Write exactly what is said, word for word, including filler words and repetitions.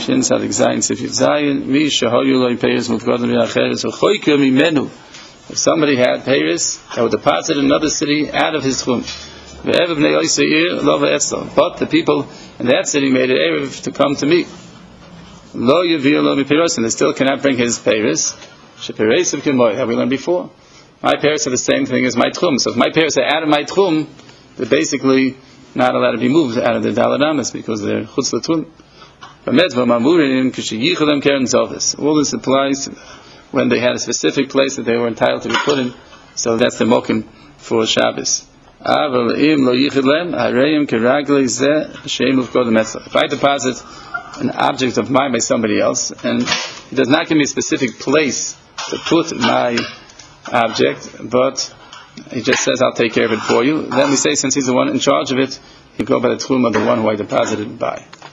Shin Sadik Zayin Sifit Zayin Mi Shahoyu Loi Peiris Mufgodim Yacheres Uchoyker Mimenu. If somebody had Peiris that would deposit in another city out of his Chum, but the people in that city made an Erev to come to me. Lo Yavir Lo Mipiros, and they still cannot bring his Peiris. Shepiris of Kimoy, have we learned before? My Peiris are the same thing as my Tchum. So if my Peiris are out of my Tchum, they're basically not allowed to be moved out of the Daladamas because they're Chutz Latun. All this applies when they had a specific place that they were entitled to be put in. So that's the mokim for Shabbos. If I deposit an object of mine by somebody else, and it does not give me a specific place to put my object, but he just says, I'll take care of it for you, then we say, since he's the one in charge of it, you go by the tchum of the one who I deposited by.